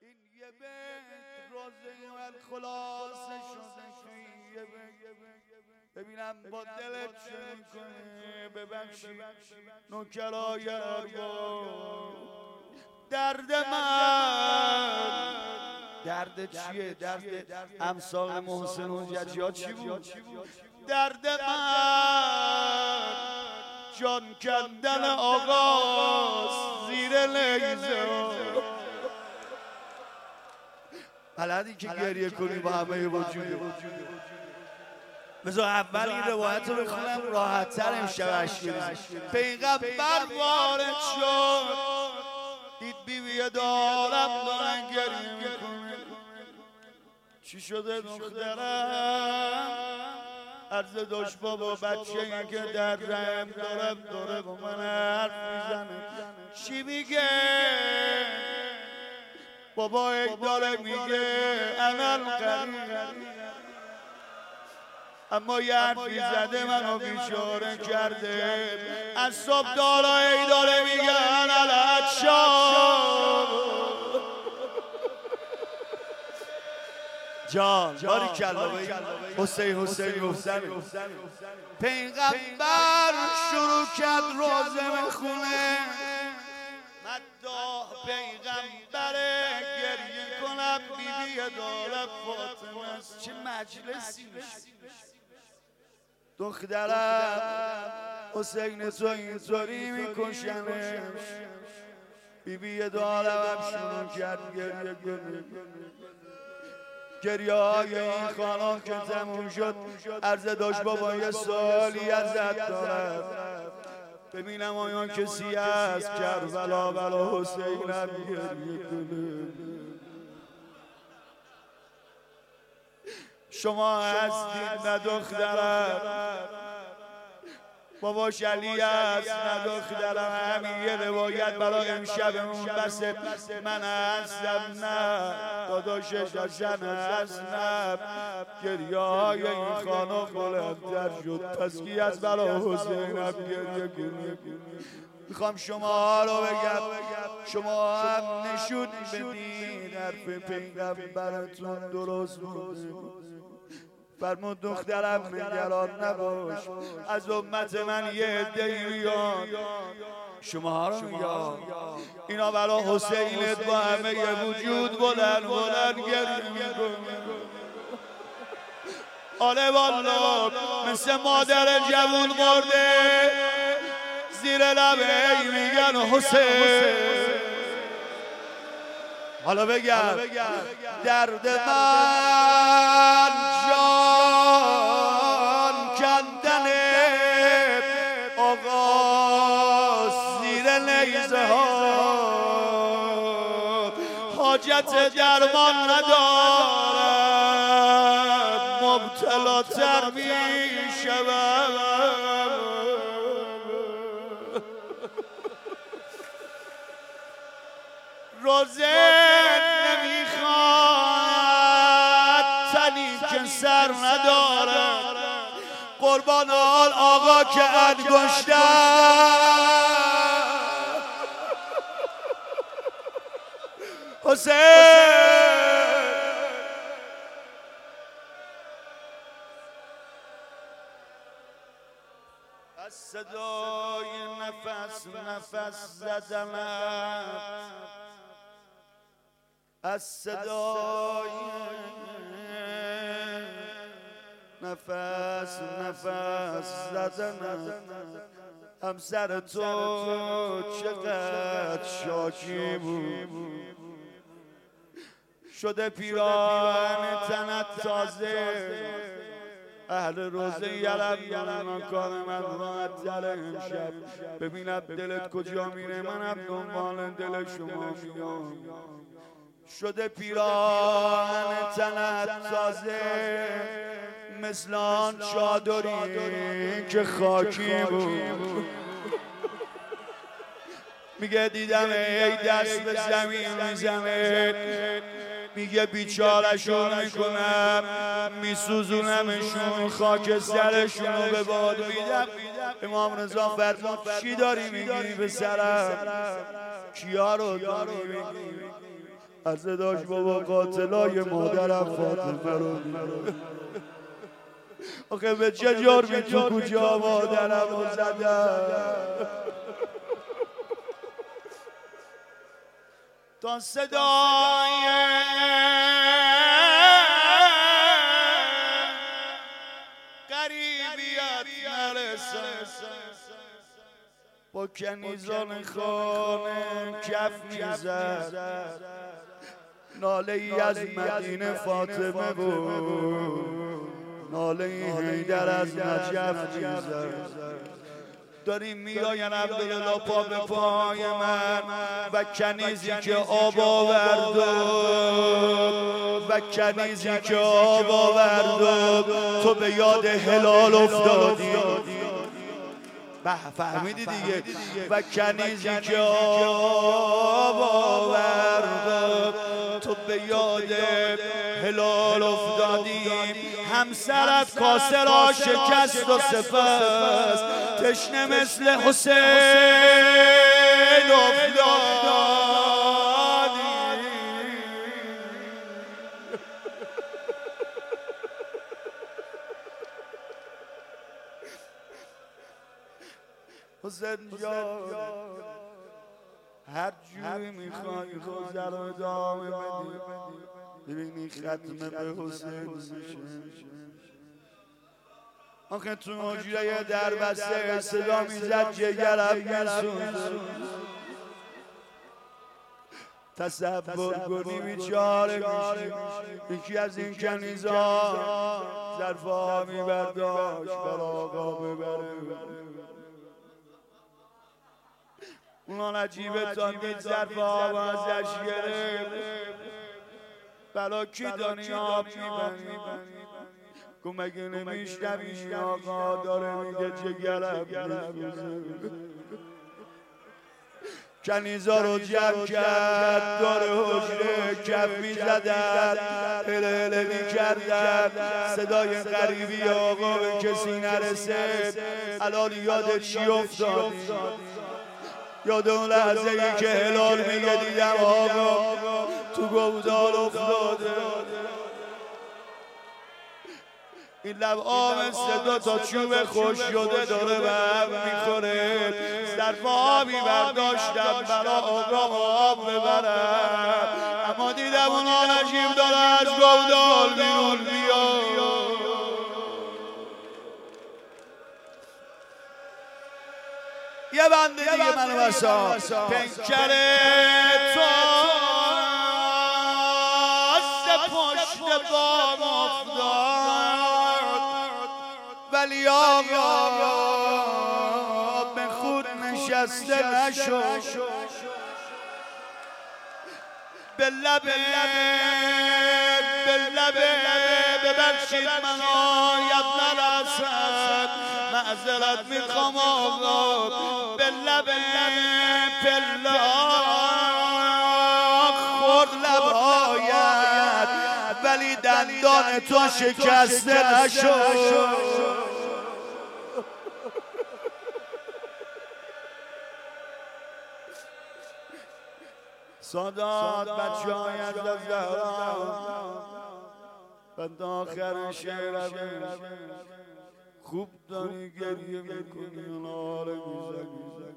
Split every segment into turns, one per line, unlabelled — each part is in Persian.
این یه بیت روزه من خلاصه شده توی یه بیت ببینم با دلت چه میکنه ببخشی نوکرای ارباب درد من درد چیه؟ درد امثال محسن و ججا چی بود؟ درد من جان کندن آغاز زیر لیزه بلدی که گریه کنی با همه وجودی بذار اول این روایت رو بخونم راحت تر امشب اشک بریزیم. پیغمبر وارد شد دید بیوی دارم دارن گریه میکنه چی شده دخترم؟ عرض داشت بابا بچه این که در رحم داره با من حرف میزنه چی میگه؟ بابا یک داره میگه انا القریب اما یه حرفی زده منو بیچاره کرده از صبح دارایی داره میگه انا العطشان جان باری کلا حسین پیغمبر شروع کرد روزه میخونه مداح پیغمبره گریه کنم بیبی دارم فاطمه است چه مجلسی دخترم حسین تو اینطوری میکشنش بیبی دارم هم شروع کرد گریه های این خانم که تموم شد عرضه داشت بابا یه سالی ازت دارم ببینم آیا کسی هست کربلا بلا حسینم گریه کنه شما هستید نه دخترم باباش علی هست نه دخترم همین یه روایت برای امشبمون بسه من هستم نه داداشش حسن هست نه گریه های این خانم بلندتر شد پس کی از برای حسینم گریه کنه میخوام شما رو بگم شما هم نشون بدین حرف پیغمبرتون درست بود فرمود دخترم نگران نباش از امت من یه عده‌ای میان شما رو میگم اینا برای حسینت با همه یه وجود بلند گریه میکنه آره والا مثل مادر جوون مرده زیر لبه میگن حسین حالا بگم درد من جان کندن آغاز زیر نیزه ها حاجت درمان ندارد مبتلا تر می شود روزه نمیخواد تنی که سر نداره قربان آل آقا که انگشتر حسین از صدای نفس زدنم از صدای نفس زدنم همسر تو چقدر شاکی بود شده پیراهن تنت تازه اهل روزه یلم کار من راحت تر امشب ببینم دلت کجا میره منم دنبال دل شما میام شده پیراهن تنت تازه مثل آن چادری که خاکی بود میگه دیدم ای دست به زمین میزنه میگه بیچارشون میکنم میسوزونمشون خاک سرشون به باد میدم امام رضا فرمود چی داری میگی به سرم کیا رو داری میگی عرضه داشت بابا قاتلای مادرم فاطمه رو آخه به چه جرمی تو کجا مادرم رو زدم تا صدای قریبیت نرسد با کنیزان خانه کف میزد ناله ای از مدینه فاطمه بود ناله ای حیدر از نجف میزد داریم میآین عبدالله پا به پای من و کنیزی که آب آورد و کنیزی که آب آورد تو به یاد هلال افتادی فهمیدی دیگه و کنیزی که آب آورد تو به یاد هلال افتادی همسرت کاسه را شکست و سپس تشنه مثل حسین افتادی حسین جان هر جوری میخوای خوزه رو ادامه بدی ببینی ختمه به حسین میشه آخه تو حجره در بسته صدا میزد جگرم میسوزه تصور کنی بیچاره میشی یکی از این کنیزان ظرفه ها میبرداشت بر آقا ببره اونا نجیبه تا دید ظرفه ها ازش گرفت بلا کی دانی آب میبنی گو مگه نمیشنوی آقا داره میگه جگرم میسوزه کنیزا رو جمع کرد دور حجره کف میزدن هله هله میکردن صدای غریبی آقا به کسی نرسه الان یاد چی افتادی یاد اون لحظه ای که هلال میگه دیدم آقا تو گودال افتاده این لب آمسته دو تا چوب خوش شده داره به هم میخوره ظرف آبی برداشتم برا آقا آب ببرم اما دیدم اونا نجیب داره از گودال بیرون بیاد یه بنده دیگه منو بسا پنکره تو پشت بام افتاد ولی آقا به خود نشسته نشو به لبه ببخشید من ابن الاسد معذرت میخوام آقا به لبه پلا خورد لبهایت ولی دندان تو شکسته نشو سادات بچه های از زهرا بند آخر شعر خوب داری گریه میکنی حال میزنی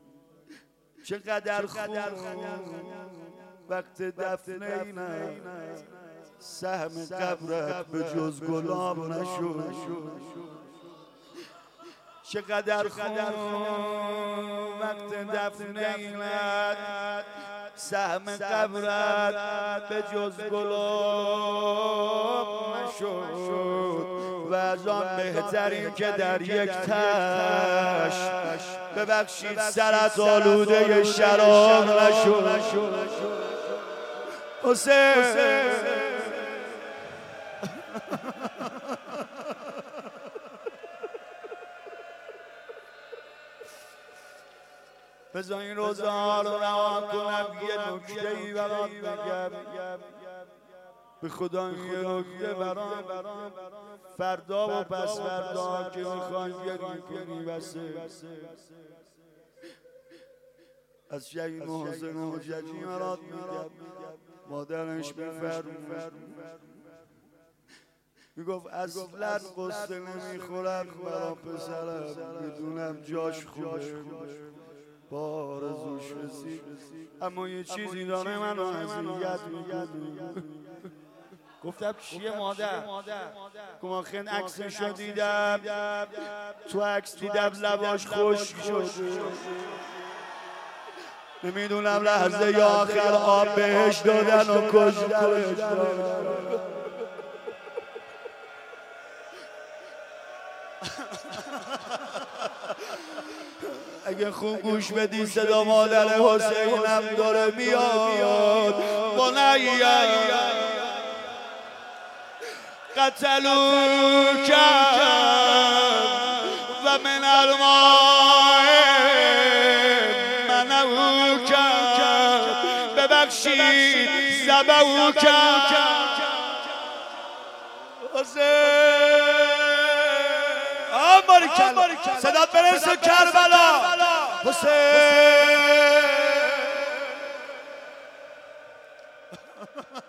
چقدر خوب وقت دفنه اینه سهم قبرت به جز گلاب نشو چقدر خوب وقت دفنه اینه سهم قبرت به جز گلاب نشد و از آن بهترین که در یک تش ببخشید سرت آلوده شراب نشد حسین بذار این روزها رو رها کنم یه نکته‌ای برات بگم به خدا یه نکته برام فردا و پس فردا که میخوان گریه کنی واسه از شهید محسن حجتی برات میگم مادرش میفرمود میگفت اصلا قصه نمیخورم برا پسرم، میدونم جاش خوبه با آرزوش رسید، اما یه چیزی داره منو اذیت میکنه. گفتم چیه مادر؟ گفتم آخه عکسشو دیدم، تو عکس دیدم لباش خشک شد، نمیدونم لحظه یا آخر آب بهش دادن و کشتنش. اگه خوب گوش بدی صدا مادر حسینم داره میاد. بنیه قتلوک و من الماء منعوک، ببخشید ذبحوک حسین. صدات برسه کربلا حسین.